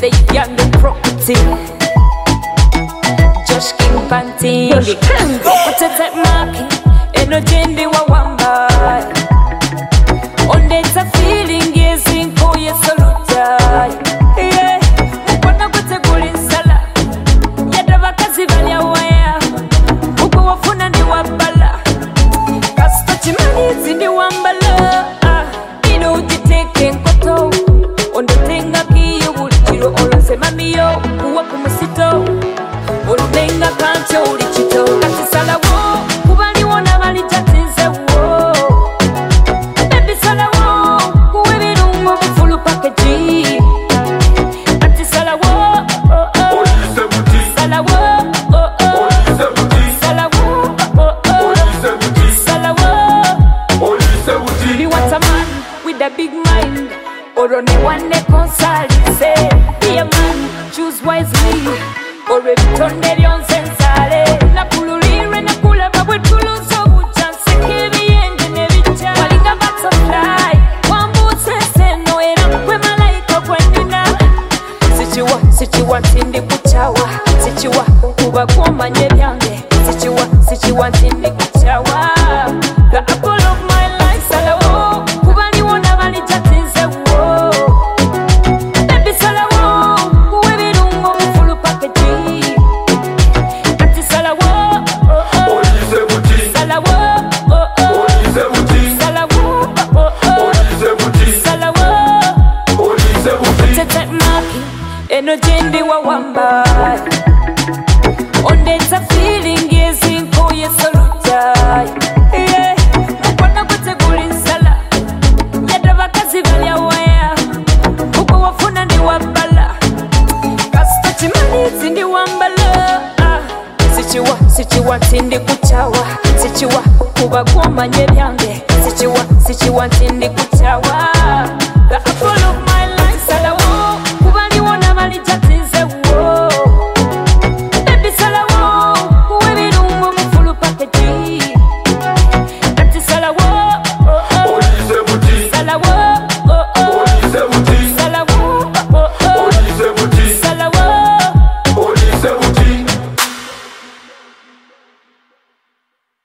say you're the property. Josh King Panting Utete maki Enojendi wa wamba Ondeta feeling yezinko yesoluta. Yeah, mukwana kwete gulinsala Yadava kazi vanya waya Uko wafuna ndi wabala Kasita chimani zindi wambala. Ino ujiteke nkoto Ondotenga kiyo bulichiro Olose mamiyo uwa kumusito Olubenga kancho ulichito Kati salawo kubali wona bali jatinze wo. Baby salawo kuwe birungo bufulu package. Kati salawo Olise buti salawo Olise buti salawo Olise buti salawo. Olise buti You want a man with a big mind, or only one that consult. Say, be a man, choose wisely, or return the young sensale. Na kululire na kula babu tulu so chance kibi ende nevicha. Walinga butterfly, wambu sese no era kwe malaika kwendina. Sichiwa tindi kuchawa, sichiwa kuba kumanye byange. Sichiwa tindi kuchawa. The apple of my life, salawo. Kubali wona bali jatinze wo. Baby salawo, kuwe birungo bufulu package. Kati salawo, Olise buti salawo, Olise buti salawo, Olise buti salawo. Olise buti Tete maki, enojendi wa wamba. Ondeta feeling yezinko yesoluta. Yeah, mukwana kwete gulinsala Yadava kazi valya waya Uko wafuna ndi wabala Kasita chimani zindi wambala. Sichiwa tindi kuchawa. Sichiwa kuba kumanye byange. Sichiwa tindi kuchawa. The apple of my